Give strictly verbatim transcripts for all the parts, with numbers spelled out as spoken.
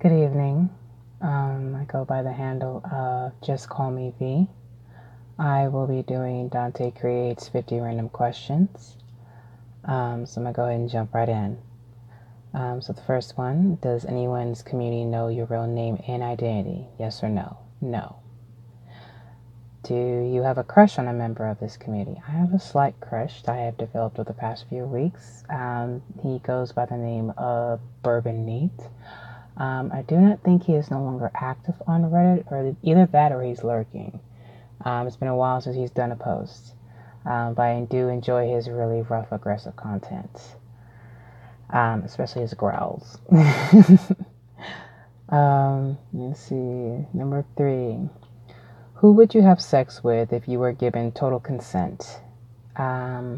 Good evening. Um, I go by the handle of Just Call Me V. I will be doing Dante Creates fifty Random Questions. Um, so I'm going to go ahead and jump right in. Um, so the first one, does anyone's community know your real name and identity? Yes or no? No. Do you have a crush on a member of this community? I have a slight crush that I have developed over the past few weeks. Um, he goes by the name of Bourbon Neat. Um, I do not think he is no longer active on Reddit, or either that or he's lurking. Um, it's been a while since he's done a post, um, but I do enjoy his really rough, aggressive content, um, especially his growls. um, let's see. Number three. Who would you have sex with if you were given total consent? Um,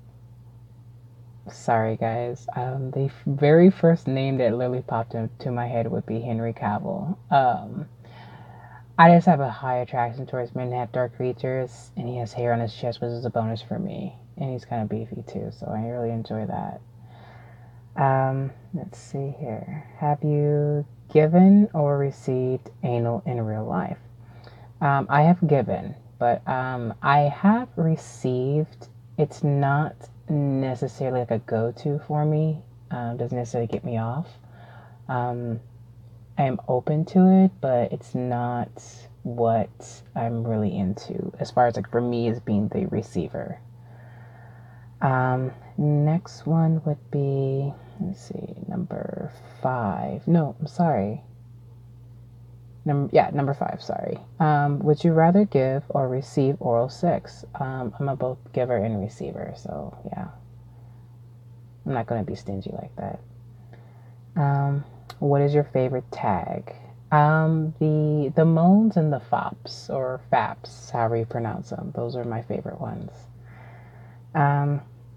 sorry, guys. Um, the very first name that literally popped into my head would be Henry Cavill. Um, I just have a high attraction towards men that have dark features, and he has hair on his chest, which is a bonus for me. And he's kind of beefy too, so I really enjoy that. Um, let's see here. Have you given or received anal in real life? Um, I have given, but um, I have received. It's not necessarily like a go-to for me. Um, doesn't necessarily get me off. Um, I am open to it, but it's not what I'm really into as far as like for me as being the receiver. Um, next one would be, let's see, number five. No, I'm sorry. Number yeah, number five. Sorry. Um, would you rather give or receive oral sex? Um, I'm a both giver and receiver, so yeah, I'm not gonna be stingy like that. Um, what is your favorite tag? Um, the the moans and the fops or faps, however you pronounce them. Those are my favorite ones. Um,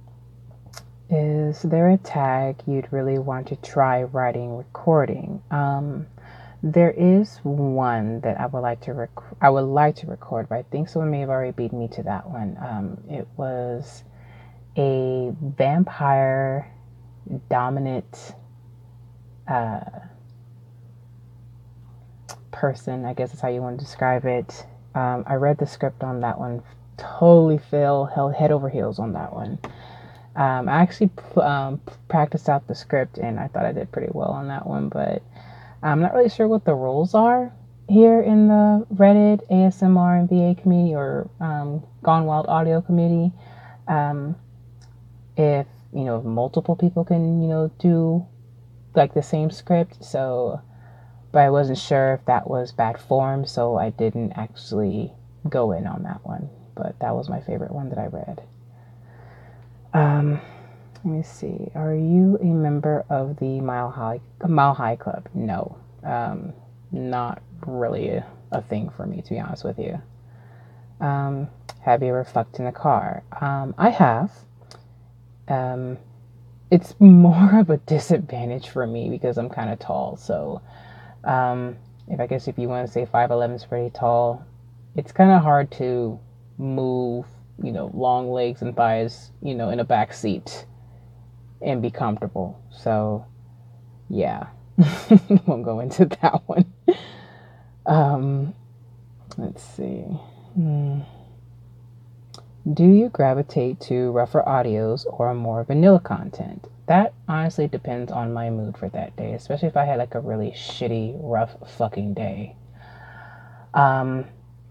is there a tag you'd really want to try writing, recording? Um, there is one that I would like to rec- I would like to record, but I think someone may have already beat me to that one. Um, it was a vampire dominant uh, person, I guess is how you want to describe it. Um, I read the script on that one, totally fell hell head over heels on that one. Um, I actually um, practiced out the script and I thought I did pretty well on that one, but I'm not really sure what the rules are here in the Reddit, A S M R, and V A community or um, Gone Wild audio community. Um, if, you know, multiple people can, you know, do like the same script. So, but I wasn't sure if that was bad form, so I didn't actually go in on that one. But that was my favorite one that I read. Um, let me see. Are you a member of the Mile High Mile High Club? No, um, not really a, a thing for me, to be honest with you. Um, have you ever fucked in a car? Um, I have. Um, it's more of a disadvantage for me because I'm kind of tall. So, um, if I guess if you want to say five eleven is pretty tall, it's kind of hard to move, you know, long legs and thighs, you know, in a back seat and be comfortable. So, yeah, won't go into that one. Um, let's see. Hmm. Do you gravitate to rougher audios or more vanilla content? That honestly depends on my mood for that day, especially if I had like a really shitty, rough fucking day. Um,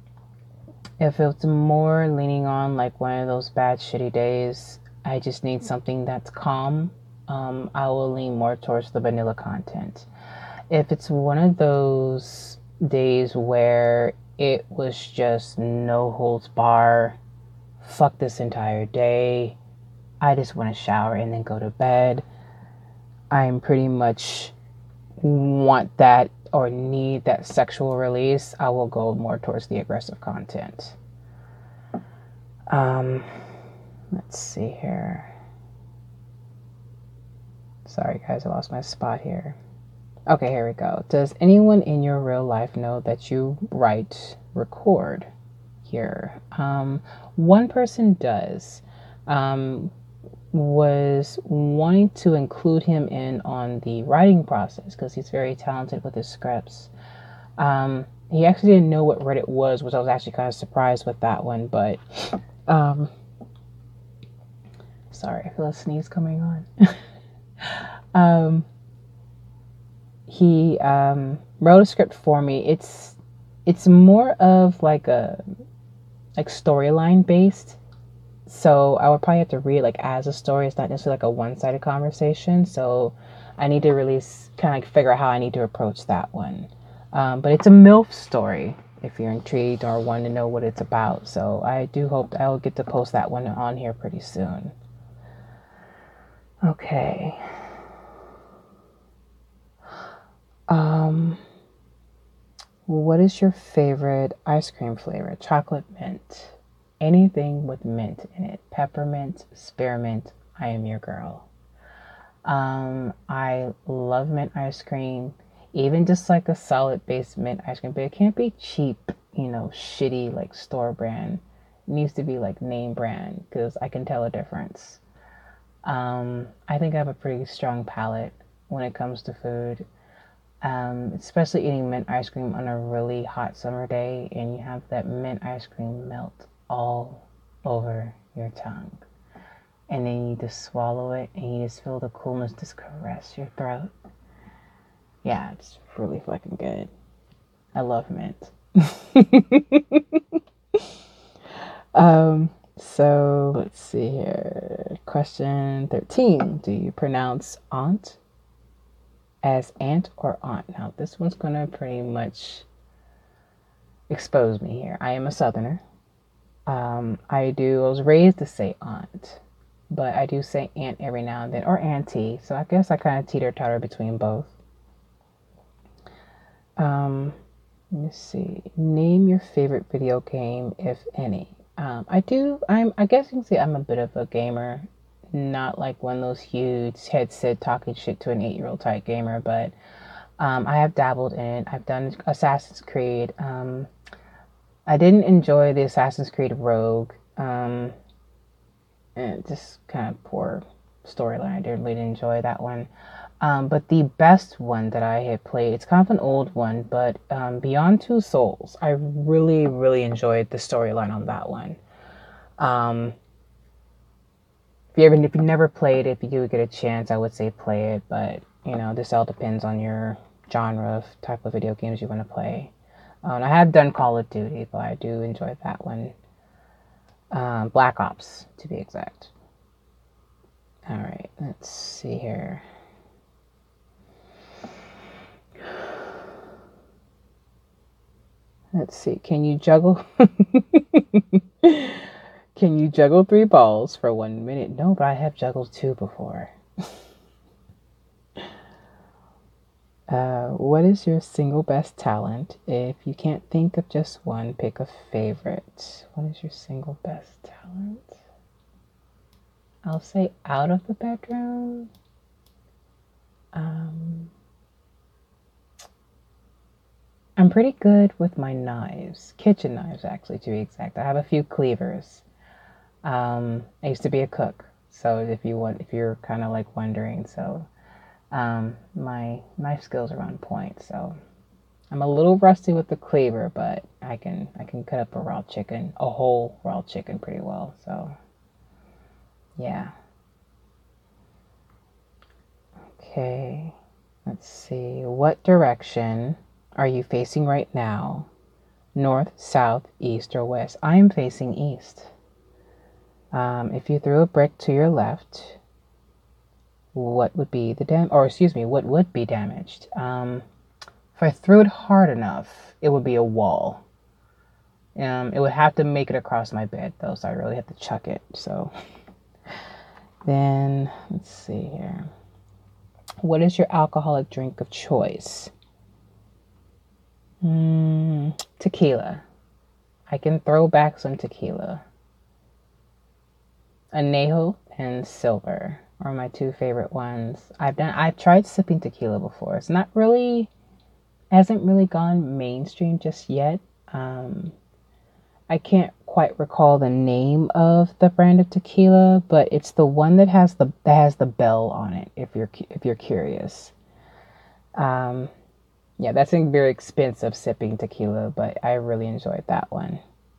if it's more leaning on like one of those bad, shitty days, I just need something that's calm. Um, I will lean more towards the vanilla content. If it's one of those days where it was just no holds bar, fuck this entire day, I just want to shower and then go to bed, I'm pretty much want that or need that sexual release, I will go more towards the aggressive content. Um, let's see here. Sorry, guys, I lost my spot here. Okay, here we go. Does anyone in your real life know that you write, record here? Um, one person does. Um, was wanting to include him in on the writing process because he's very talented with his scripts. Um, he actually didn't know what Reddit was, which I was actually kind of surprised with that one. But um, sorry, I feel a sneeze coming on. um, he um, wrote a script for me. It's it's more of like a like storyline based. So I would probably have to read like as a story. It's not necessarily like a one-sided conversation. So I need to really kind of like figure out how I need to approach that one. Um, but it's a MILF story if you're intrigued or want to know what it's about. So I do hope I'll get to post that one on here pretty soon. Okay. Um, what is your favorite ice cream flavor? Chocolate mint. Anything with mint in it. Peppermint, spearmint, I am your girl. Um, I love mint ice cream. Even just like a solid base mint ice cream, but it can't be cheap, you know, shitty like store brand. It needs to be like name brand because I can tell a difference. Um, I think I have a pretty strong palate when it comes to food. Um, especially eating mint ice cream on a really hot summer day and you have that mint ice cream melt all over your tongue. And then you just swallow it and you just feel the coolness just caress your throat. Yeah, it's really fucking good. I love mint. um, so let's see here. Question thirteen. Do you pronounce aunt as aunt or aunt? Now, this one's going to pretty much expose me here. I am a southerner. Um, I do, I was raised to say aunt, but I do say aunt every now and then, or auntie. So I guess I kind of teeter-totter between both. Um, let me see. Name your favorite video game, if any. Um, I do, I'm, I guess you can say I'm a bit of a gamer. Not like one of those huge headset talking shit to an eight-year-old type gamer, but um, I have dabbled in it. I've done Assassin's Creed. Um, I didn't enjoy the Assassin's Creed Rogue. Um, and just kind of poor storyline. I didn't really enjoy that one. Um, but the best one that I had played, it's kind of an old one, but um, Beyond Two Souls. I really, really enjoyed the storyline on that one. Um, if you ever, if you never played it, if you do get a chance, I would say play it. But you know, this all depends on your genre of type of video games you want to play. Um, I have done Call of Duty, but I do enjoy that one. Um, Black Ops, to be exact. All right, let's see here. Let's see. Can you juggle? Can you juggle three balls for one minute? No, but I have juggled two before. uh, what is your single best talent? If you can't think of just one, pick a favorite. What is your single best talent? I'll say out of the bedroom. Um, I'm pretty good with my knives. Kitchen knives, actually, to be exact. I have a few cleavers. Um, I used to be a cook, so if you want, if you're kind of like wondering, so um, my knife skills are on point. So I'm a little rusty with the cleaver, but I can I can cut up a raw chicken, a whole raw chicken, pretty well. So yeah. Okay, let's see. What direction are you facing right now? North, south, east, or west? I am facing east. Um, if you threw a brick to your left, what would be the dam? Or excuse me, what would be damaged? Um, if I threw it hard enough, it would be a wall. Um, it would have to make it across my bed though, so I really have to chuck it. So then let's see here. What is your alcoholic drink of choice? Mm, tequila. I can throw back some tequila. Añejo and silver are my two favorite ones. I've done I've tried sipping tequila before. It's not really hasn't really gone mainstream just yet. Um, I can't quite recall the name of the brand of tequila, but it's the one that has the that has the bell on it. If you're if you're curious, um, yeah, that's a very expensive sipping tequila, but I really enjoyed that one.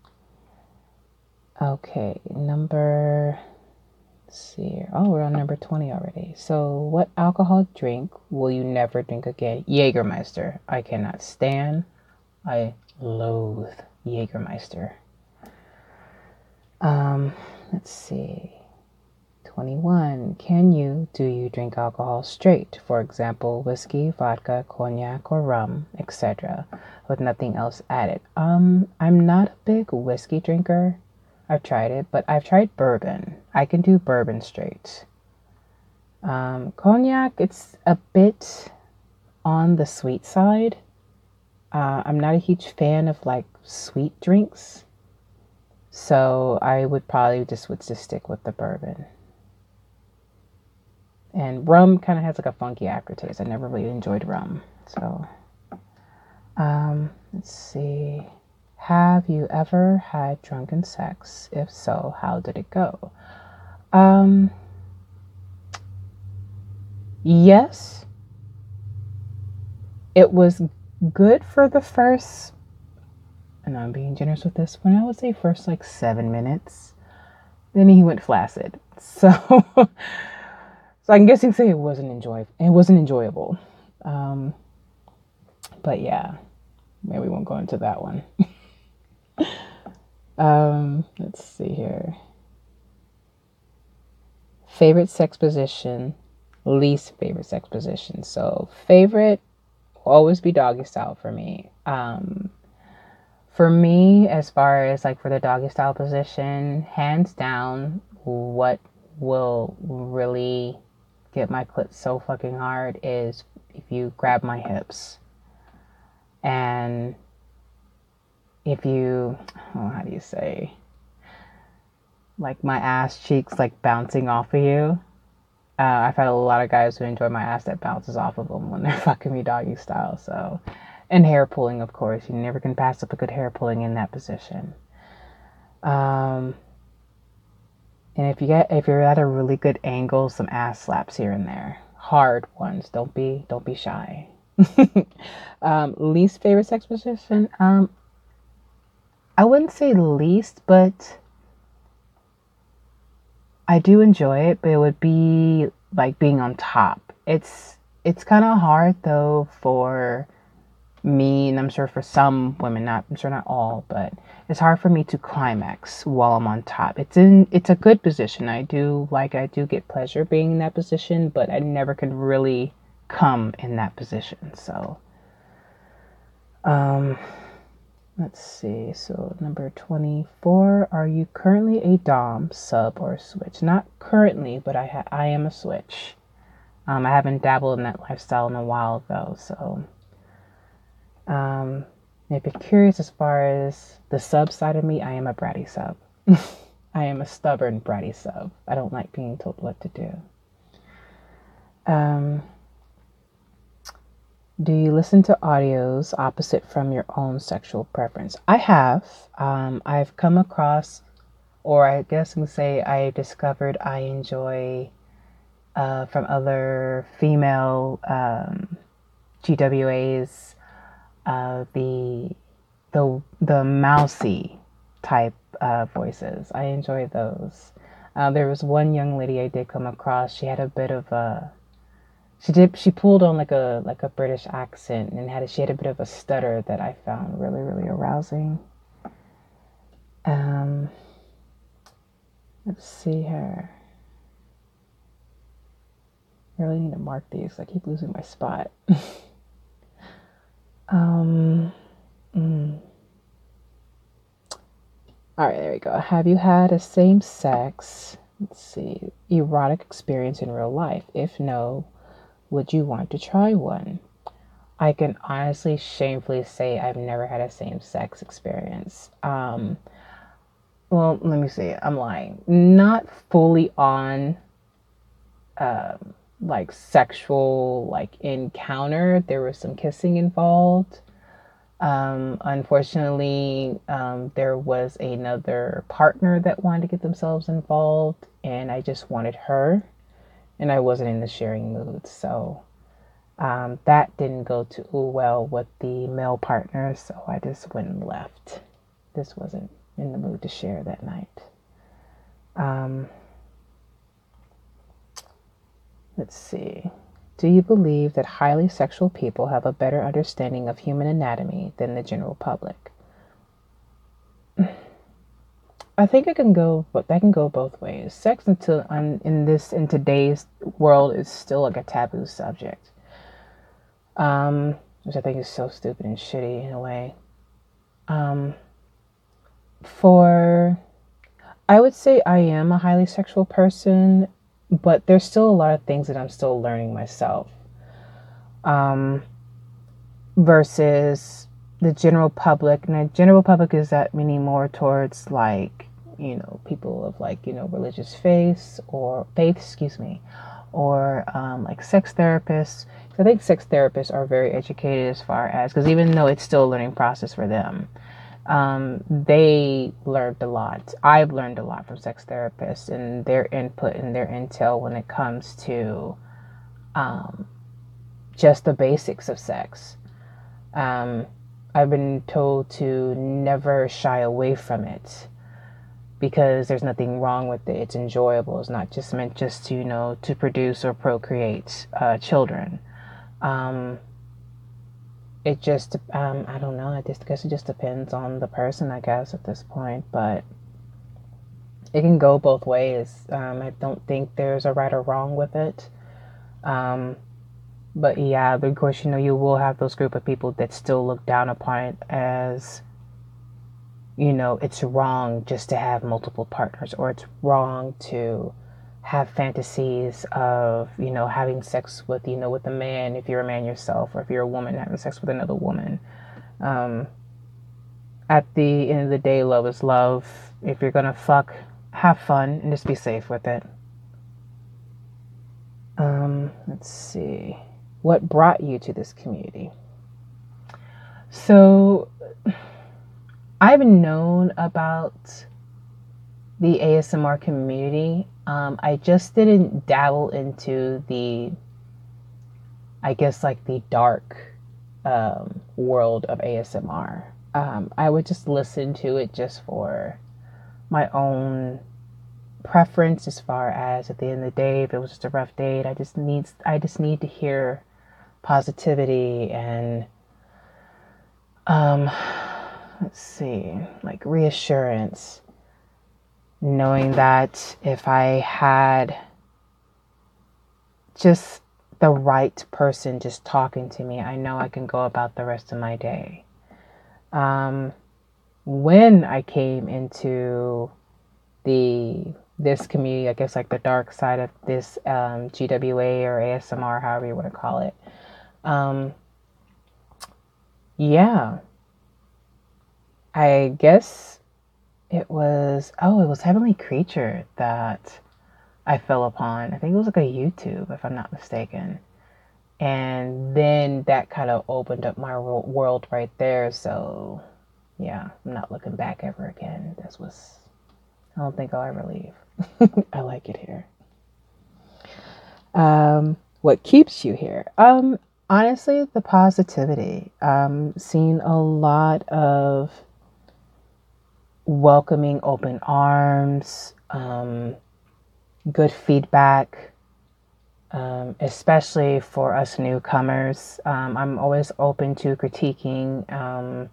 Okay, number. Let's see here. Oh, we're on number twenty already. So, what alcohol drink will you never drink again? Jägermeister. I cannot stand. I loathe Jägermeister. Um, let's see. twenty-one. Can you, do you drink alcohol straight? For example, whiskey, vodka, cognac, or rum, et cetera, with nothing else added. Um, I'm not a big whiskey drinker. I've tried it, but I've tried bourbon. I can do bourbon straight. Um, cognac, it's a bit on the sweet side. Uh, I'm not a huge fan of like sweet drinks. So I would probably just would just stick with the bourbon. And rum kind of has like a funky aftertaste. I never really enjoyed rum. So, um, let's see. Have you ever had drunken sex? If so, how did it go? Um, yes. It was good for the first, and I'm being generous with this one, I would say first like seven minutes. Then he went flaccid. So, so I'm guessing say it wasn't enjoy it wasn't enjoyable. Um, but yeah, maybe we won't go into that one. Um, let's see here. Favorite sex position, least favorite sex position. So favorite will always be doggy style for me. Um, for me, as far as like for the doggy style position, hands down, what will really get my clit so fucking hard is if you grab my hips and if you, oh, how do you say, like my ass cheeks like bouncing off of you. Uh, I've had a lot of guys who enjoy my ass that bounces off of them when they're fucking me doggy style. So, and hair pulling, of course. You never can pass up a good hair pulling in that position. Um, and if you get if you're at a really good angle, some ass slaps here and there, hard ones. Don't be don't be shy. um, least favorite sex position. Um, I wouldn't say least, but I do enjoy it, but it would be like being on top. It's it's kind of hard though for me, and I'm sure for some women, not I'm sure not all, but it's hard for me to climax while I'm on top. It's in it's a good position. I do like I do get pleasure being in that position, but I never could really come in that position. So um let's see. So number twenty-four, are you currently a dom, sub, or switch? Not currently, but I ha- I am a switch. Um, I haven't dabbled in that lifestyle in a while though. So um, if you're curious as far as the sub side of me, I am a bratty sub. I am a stubborn bratty sub. I don't like being told what to do. Um, Do you listen to audios opposite from your own sexual preference? I have. Um, I've come across, or I guess I can say I discovered I enjoy uh, from other female um, G W As uh, the the the mousy type uh, voices. I enjoy those. Uh, there was one young lady I did come across. She had a bit of a She did. She pulled on like a like a British accent and had a, she had a bit of a stutter that I found really really arousing. Um, let's see here. I really need to mark these. I keep losing my spot. um, mm. All right, there we go. Have you had a same-sex, let's see, erotic experience in real life? If no, would you want to try one? I can honestly, shamefully say I've never had a same-sex experience. Um, well, let me see. I'm lying. Not fully on, um, like sexual like encounter. There was some kissing involved. Um, unfortunately, um, there was another partner that wanted to get themselves involved, and I just wanted her, and I wasn't in the sharing mood. So um, that didn't go too well with the male partner, so I just went and left. This wasn't in the mood to share that night. Um, let's see. Do you believe that highly sexual people have a better understanding of human anatomy than the general public? I think it can go, but that can go both ways. Sex until um, in this in today's world is still like a taboo subject, um, which I think is so stupid and shitty in a way. Um, for I would say I am a highly sexual person, but there's still a lot of things that I'm still learning myself. Um, versus the general public. And the general public is that meaning more towards like, you know, people of like, you know, religious faiths or faith, excuse me, or um, like sex therapists. I think sex therapists are very educated as far as, because even though it's still a learning process for them, um, they learned a lot. I've learned a lot from sex therapists and their input and their intel when it comes to um, just the basics of sex. Um, I've been told to never shy away from it because there's nothing wrong with it. It's enjoyable. It's not just meant just to, you know, to produce or procreate uh, children. Um, it just, um, I don't know. I just guess it just depends on the person, I guess, at this point. But it can go both ways. Um, I don't think there's a right or wrong with it. Um, But yeah, of course, you know, you will have those group of people that still look down upon it as, you know, it's wrong just to have multiple partners, or it's wrong to have fantasies of, you know, having sex with, you know, with a man if you're a man yourself, or if you're a woman having sex with another woman. Um, at the end of the day, love is love. If you're gonna fuck, have fun and just be safe with it. Um, let's see. What brought you to this community? So, I've known about the A S M R community. Um, I just didn't dabble into the, I guess, like the dark um, world of A S M R. Um, I would just listen to it just for my own preference, as far as at the end of the day, if it was just a rough date, I just need I just need to hear positivity and um, let's see, like reassurance, knowing that if I had just the right person just talking to me, I know I can go about the rest of my day. Um, when I came into the this community, I guess like the dark side of this um, G W A or A S M R, however you want to call it, um, yeah, I guess it was, oh, it was Heavenly Creature that I fell upon. I think it was like a YouTube, if I'm not mistaken. And then that kind of opened up my world right there. So, yeah, I'm not looking back ever again. This was, I don't think I'll ever leave. I like it here. Um, what keeps you here? Um, honestly, the positivity. Um, seeing a lot of welcoming open arms, um, good feedback, um, especially for us newcomers. Um, I'm always open to critiquing. Um,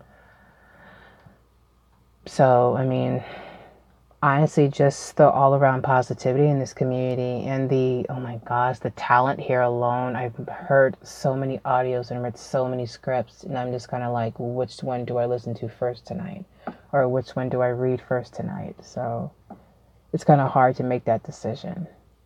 so, I mean, honestly, just the all around positivity in this community, and the, oh my gosh, the talent here alone. I've heard so many audios and read so many scripts, and I'm just kind of like, which one do I listen to first tonight? Or which one do I read first tonight? So it's kind of hard to make that decision.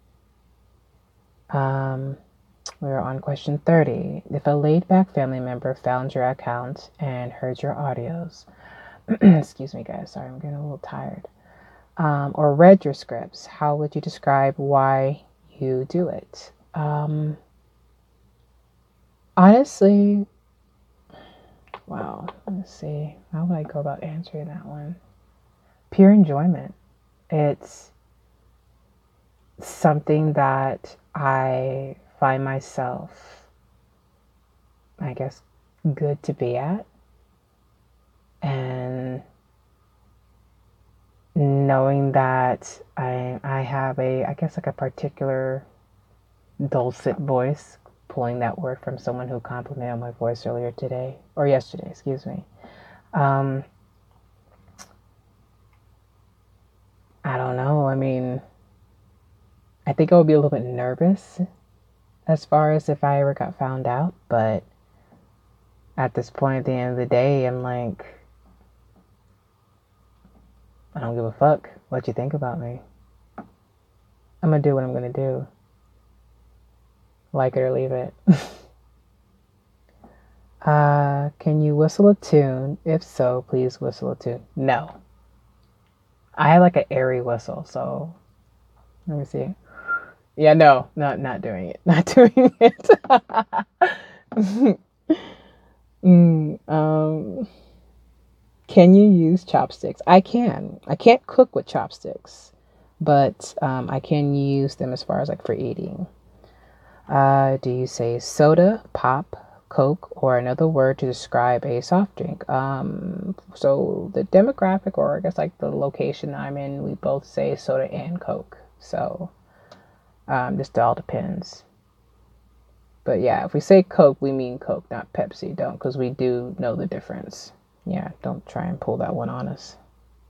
Um, we're on question thirty. If a laid back family member found your account and heard your audios, excuse me, guys, sorry, I'm getting a little tired, um, or read your scripts, how would you describe why you do it? Um, honestly, Wow. Let's see. How would I go about answering that one? Pure enjoyment. It's something that I find myself, I guess, good to be at. And knowing that I I have a, I guess, like a particular dulcet voice, pulling that word from someone who complimented my voice earlier today, or yesterday, excuse me. Um, I don't know. I mean, I think I would be a little bit nervous as far as if I ever got found out, but at this point, at the end of the day, I'm like, I don't give a fuck what you think about me. I'm gonna do what I'm gonna do. Like it or leave it. uh, can you whistle a tune? If so, please whistle a tune. No. I have like an airy whistle, so let me see. Yeah, no, not not doing it. Not doing it. mm, um, can you use chopsticks? I can. I can't cook with chopsticks, but um, I can use them as far as like for eating. Uh, do you say soda, pop, Coke, or another word to describe a soft drink? Um, so the demographic, or I guess like the location I'm in, we both say soda and Coke. So um, just all depends. But yeah, if we say Coke, we mean Coke, not Pepsi. Don't, because we do know the difference. Yeah, don't try and pull that one on us.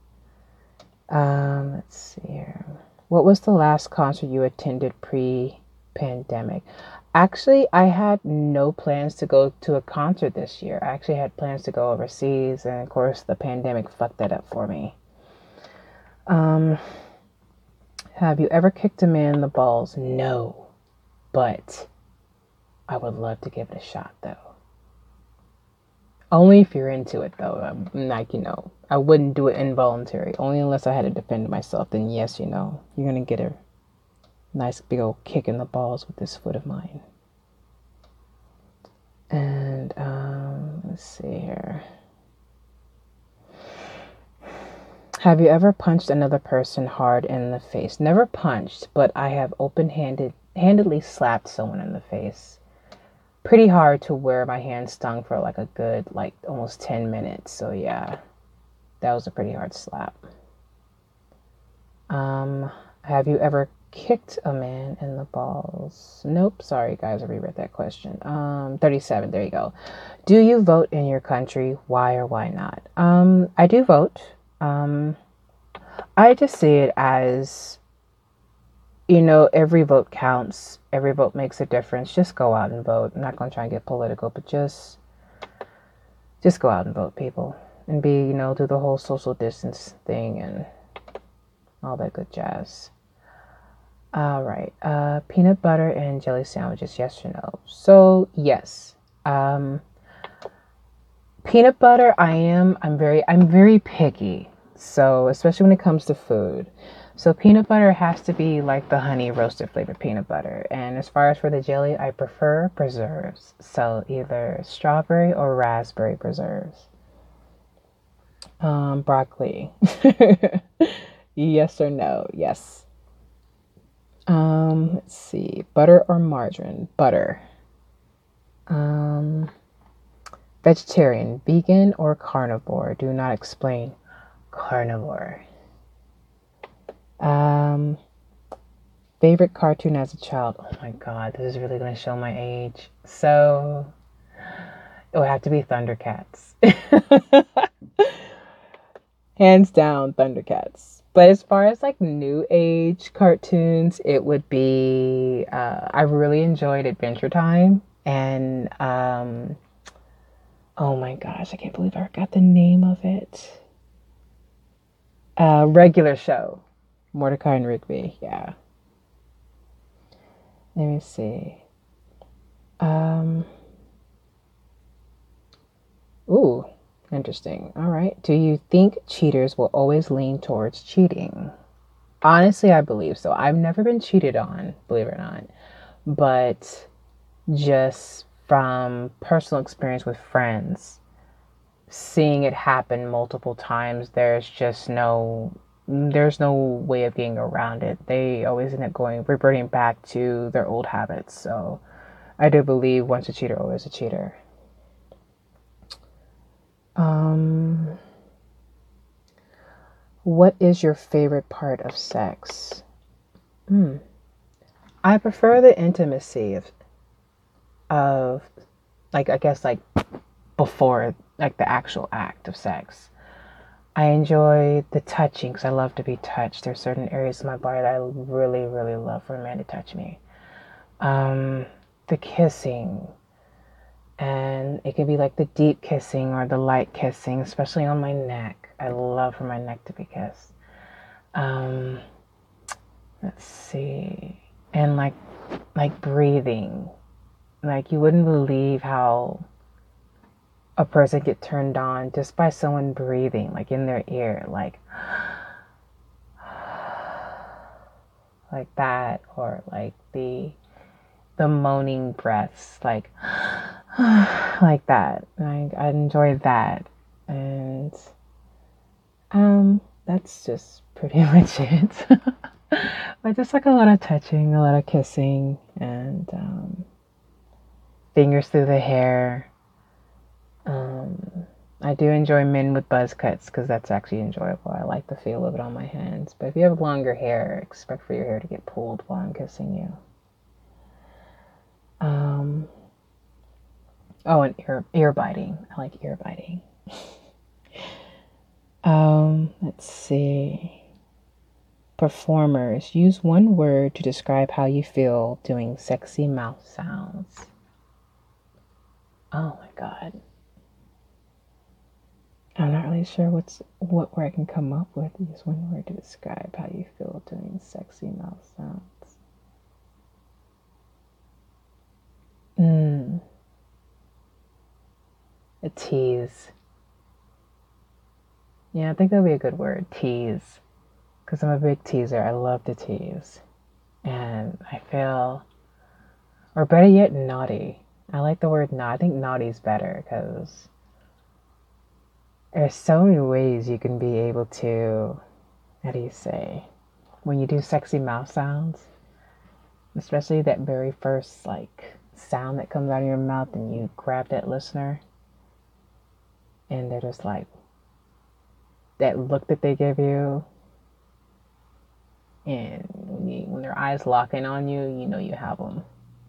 Um, let's see here. What was the last concert you attended pre-pandemic? Actually, I had no plans to go to a concert this year. I actually had plans to go overseas, and of course, the pandemic fucked that up for me. Um, have you ever kicked a man in the balls? No, but I would love to give it a shot, though. Only if you're into it, though. I'm like, you know, I wouldn't do it involuntary. Only unless I had to defend myself. Then yes, you know, you're gonna get a nice big old kick in the balls with this foot of mine. And um, let's see here. Have you ever punched another person hard in the face? Never punched, but I have open-handed, handedly slapped someone in the face. Pretty hard to where my hand stung for like a good, like almost ten minutes. So yeah, that was a pretty hard slap. Um, have you ever kicked a man in the balls? Nope. Sorry, guys. I reread that question. Um, thirty-seven. There you go. Do you vote in your country? Why or why not? Um, I do vote. Um, I just see it as, you know, every vote counts. Every vote makes a difference. Just go out and vote. I'm not going to try and get political, but just, just go out and vote, people. And be, you know, do the whole social distance thing and all that good jazz. All right. Uh, peanut butter and jelly sandwiches, yes or no? So, yes. Um, peanut butter, I am, I'm very, I'm very picky. So, especially when it comes to food. So peanut butter has to be like the honey roasted flavored peanut butter. And as far as for the jelly, I prefer preserves. So either strawberry or raspberry preserves. Um, broccoli. Yes or no? Yes. Um, let's see. Butter or margarine? Butter. Um, vegetarian, vegan, or carnivore? Do not explain. Carnivore. Um, favorite cartoon as a child? Oh my god, this is really going to show my age. So, it would have to be Thundercats. Hands down, Thundercats. But as far as like new age cartoons, it would be, uh, I really enjoyed Adventure Time. And, um, oh my gosh, I can't believe I forgot the name of it. Uh, regular show. Mordecai and Rigby, yeah. Let me see. Um, ooh, interesting. All right. Do you think cheaters will always lean towards cheating? Honestly, I believe so. I've never been cheated on, believe it or not. But just from personal experience with friends, seeing it happen multiple times, there's just no there's no way of getting around it. They always end up going reverting back to their old habits. So I do believe once a cheater, always a cheater. Um, what is your favorite part of sex? Hmm. I prefer the intimacy of, of, like, I guess, like, before, like, the actual act of sex. I enjoy the touching because I love to be touched. There's certain areas of my body that I really, really love for a man to touch me. Um, the kissing, and it could be like the deep kissing or the light kissing, especially on my neck. I love for my neck to be kissed. Um, let's see, and like, like breathing. Like you wouldn't believe how a person get turned on just by someone breathing, like in their ear, like like that, or like the the moaning breaths, like like that. I I enjoy that, and um, that's just pretty much it. But just like a lot of touching, a lot of kissing, and um, fingers through the hair. Um, I do enjoy men with buzz cuts because that's actually enjoyable. I like the feel of it on my hands. But if you have longer hair, expect for your hair to get pulled while I'm kissing you. Um, oh, and ear ear biting. I like ear biting. um, let's see. Performers, use one word to describe how you feel doing sexy mouth sounds. Oh my god. I'm not really sure what's what word I can come up with. Use one word to describe how you feel doing sexy mouth sounds. Mmm. A tease. Yeah, I think that'd be a good word. Tease. Because I'm a big teaser. I love to tease. And I feel, or better yet, naughty. I like the word naughty. I think naughty's better because there's so many ways you can be able to, how do you say, when you do sexy mouth sounds, especially that very first like sound that comes out of your mouth and you grab that listener and they're just like, that look that they give you, and when, you, when their eyes lock in on you, you know you have them.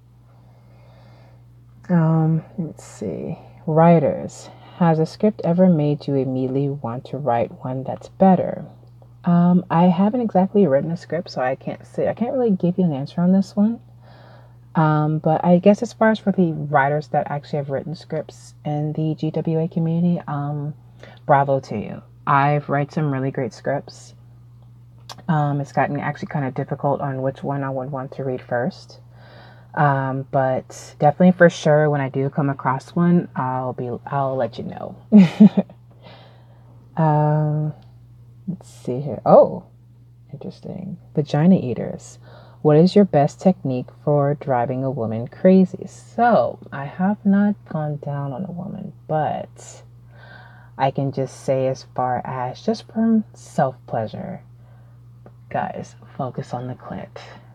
Um, let's see. Writers. Has a script ever made you immediately want to write one that's better? Um, I haven't exactly written a script, so I can't say I can't really give you an answer on this one. Um, but I guess as far as for the writers that actually have written scripts in the G W A community, um, bravo to you. I've read some really great scripts. Um, it's gotten actually kind of difficult on which one I would want to read first. Um, but definitely for sure, when I do come across one, I'll be I'll let you know. um, let's see here. Oh, interesting. Vagina eaters. What is your best technique for driving a woman crazy? So I have not gone down on a woman, but I can just say as far as just from self pleasure, guys, focus on the clit.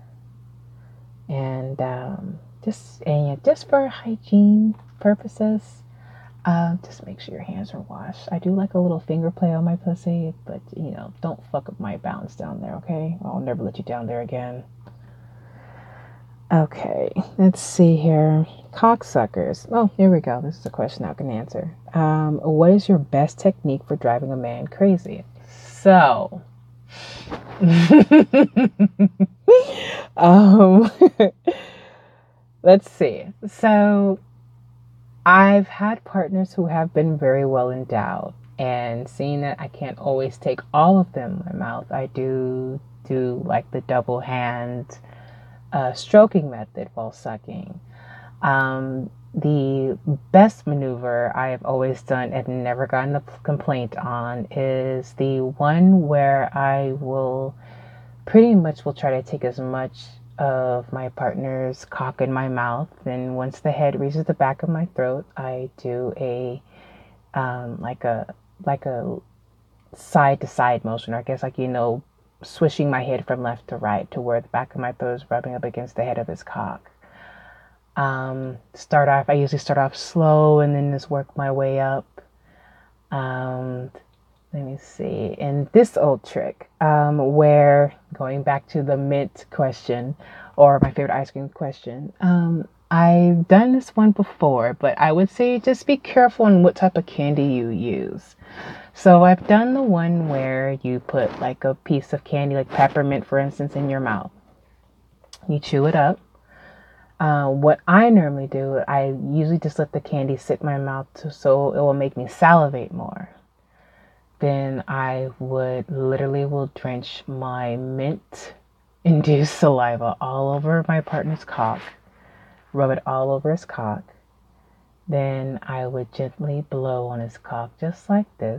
And um, just and just for hygiene purposes, uh, just make sure your hands are washed. I do like a little finger play on my pussy, but you know, don't fuck up my balance down there, okay? I'll never let you down there again. Okay, let's see here. Cocksuckers. Oh, here we go. This is a question I can answer. Um, what is your best technique for driving a man crazy? So, um, let's see. So, I've had partners who have been very well endowed, and seeing that I can't always take all of them in my mouth, I do do like the double hand uh, stroking method while sucking. Um, the best maneuver I have always done and never gotten a complaint on is the one where I will pretty much will try to take as much of my partner's cock in my mouth, and once the head reaches the back of my throat, I do a um, like a like a side to side motion, or I guess like, you know, swishing my head from left to right to where the back of my throat is rubbing up against the head of his cock. Um, start off, I usually start off slow and then just work my way up. Um, let me see. And this old trick, um, where going back to the mint question or my favorite ice cream question, um, I've done this one before, but I would say just be careful on what type of candy you use. So I've done the one where you put like a piece of candy, like peppermint, for instance, in your mouth. You chew it up. Uh, what I normally do, I usually just let the candy sit in my mouth to, so it will make me salivate more. Then I would literally will drench my mint induced saliva all over my partner's cock, rub it all over his cock. Then I would gently blow on his cock just like this.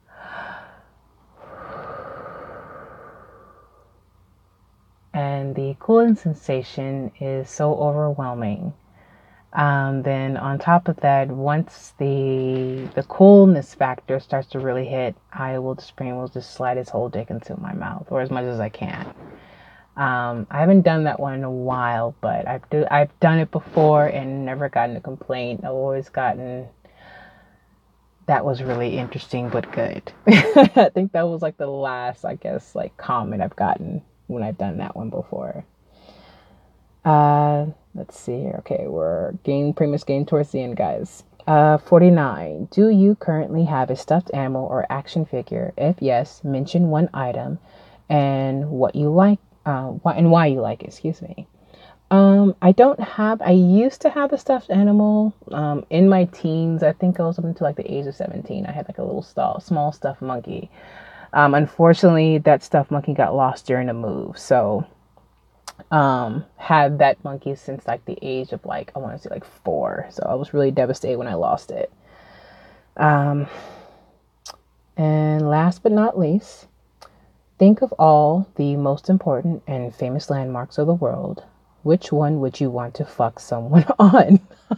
And the cooling sensation is so overwhelming. Um, then on top of that, once the the coolness factor starts to really hit, I will just bring will just slide his whole dick into my mouth, or as much as I can. Um, I haven't done that one in a while, but I've do I've done it before and never gotten a complaint. I've always gotten that was really interesting but good. I think that was like the last, I guess, like comment I've gotten when I've done that one before. Uh, let's see here. Okay, we're getting pretty much getting towards the end, guys. Uh, forty-nine. Do you currently have a stuffed animal or action figure? If yes, mention one item and what you like, uh, why and why you like it. Excuse me. Um, I don't have. I used to have a stuffed animal. Um, in my teens, I think I was up until like the age of seventeen. I had like a little stall, small stuffed monkey. Um, unfortunately, that stuffed monkey got lost during a move, so um had that monkey since like the age of like I want to say like four, so I was really devastated when I lost it. Um and last but not least, think of all the most important and famous landmarks of the world. Which one would you want to fuck someone on?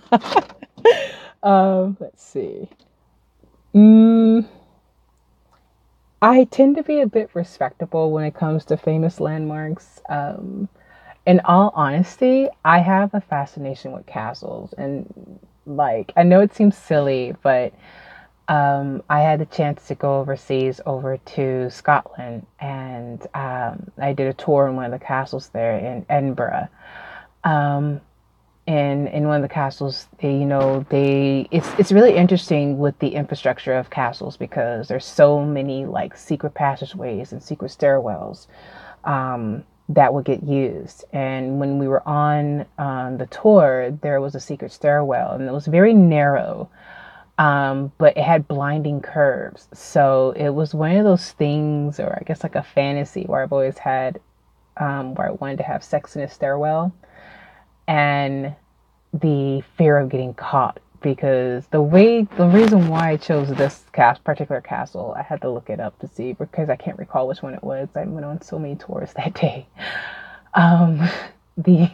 um let's see. mm, I tend to be a bit respectable when it comes to famous landmarks. um in all honesty, I have a fascination with castles. And like, I know it seems silly, but um, I had the chance to go overseas over to Scotland, and um, I did a tour in one of the castles there in Edinburgh. Um, and in one of the castles, they, you know, they it's it's really interesting with the infrastructure of castles because there's so many like secret passageways and secret stairwells. Um, that would get used. And when we were on um, the tour, there was a secret stairwell, and it was very narrow, um, but it had blinding curves. So it was one of those things, or I guess like a fantasy, where I've always had, um, where I wanted to have sex in a stairwell, and the fear of getting caught. Because the way, the reason why I chose this cast, particular castle, I had to look it up to see because I can't recall which one it was. I went on so many tours that day. Um, the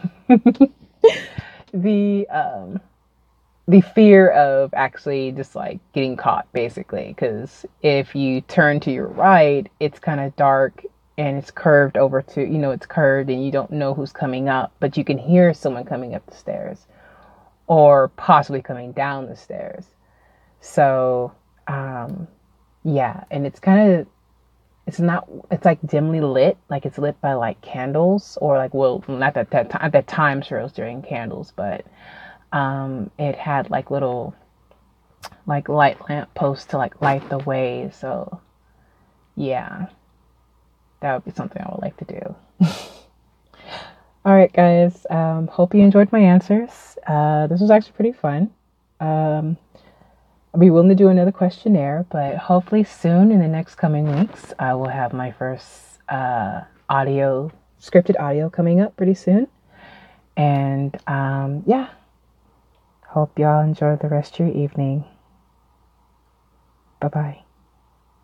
the um, the fear of actually just like getting caught, basically. Because if you turn to your right, it's kind of dark and it's curved over to, you know, it's curved and you don't know who's coming up, but you can hear someone coming up the stairs or possibly coming down the stairs. So, um, yeah, and it's kind of, it's not, it's like dimly lit, like it's lit by like candles, or like, well, not that that time, at that time sure it was during candles, but um, it had like little like light lamp posts to like light the way. So, yeah, that would be something I would like to do. All right, guys. Um, hope you enjoyed my answers. Uh, this was actually pretty fun. Um, I'll be willing to do another questionnaire, but hopefully soon in the next coming weeks, I will have my first uh, audio, scripted audio coming up pretty soon. And um, yeah, hope y'all enjoy the rest of your evening. Bye bye.